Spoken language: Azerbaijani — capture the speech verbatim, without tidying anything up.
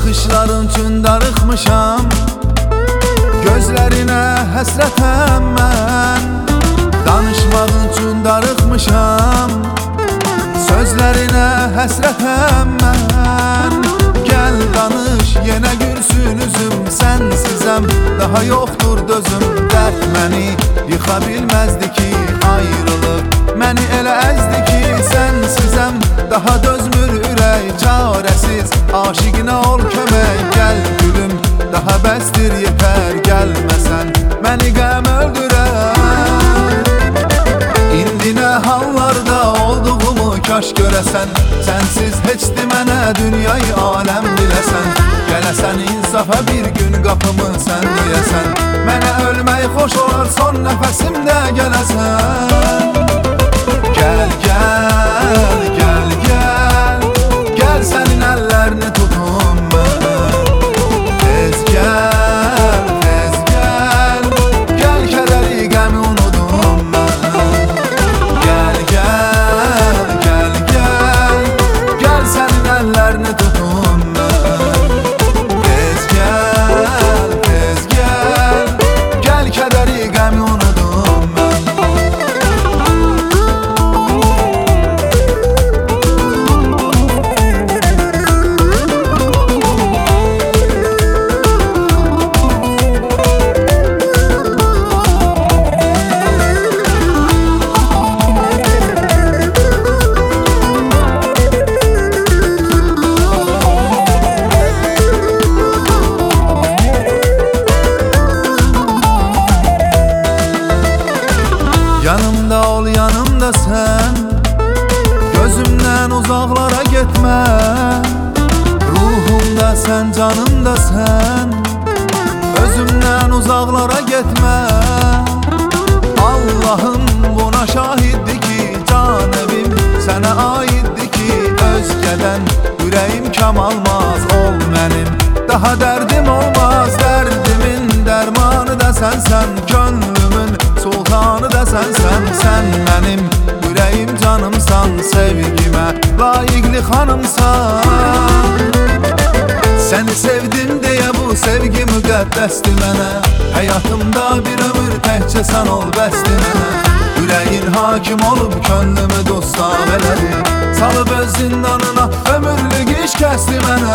Baxışların üçün darıxmışam, gözlərinə həsrətəm mən. Danışmağın üçün darıxmışam, sözlərinə həsrətəm mən. Gəl danış, yenə gülsün üzüm, sənsizəm, daha yoxdur dözüm. Dərd məni yıxa bilməzdi ki, ayrılıq məni elə əzdi ki, sənsizəm, daha dözmür ürək. Çarəsiz aşiqinə ol kömək, gəl gülüm, daha bəsdir yetər. Gəlməsən məni qəm öldürər. İndi nə hallarda olduğumu kaş görəsən, sənsiz heçdi mənə dünyayı aləm biləsən. Gələsən insafa bir gün qapımı sən deyəsən, mənə ölmək xoş olar son nəfəsimdə gələsən. Gəl, gəl, gəl, gəl, gəl sənin əllərini tutum mən. Tez gəl, tez gəl, gəl kədəri qəmi unudum mən. Gəl, gəl, gəl, gəl, gəl sənin əllərini tutum mən. Tez gəl, tez gəl, gəl kədəri qəmi unudum mən. Yanımda ol, yanımda sən, gözümdən uzaqlara getmə. Ruhumda sən, canımda sən, özümdən uzaqlara getmə. Allahım buna şahiddir ki, can evim sənə aiddir ki, özgədən ürəyim kam almaz. Ol mənim, daha dərdim olmaz. Dərdimin dərmanı da sənsən, könlümün sultanı da sənsən. Sən mənim ürəyim canımsan, sevgimə layiqli xanımsan. Səni sevdim deyə bu sevgi müqəddəsdir mənə. Həyatımda bir ömür təkcə sən ol bəsdir mənə. Ürəyin hakim olub könlümü dustaq elədi, salıb öz zindanına ömürlük iş kəsdi mənə.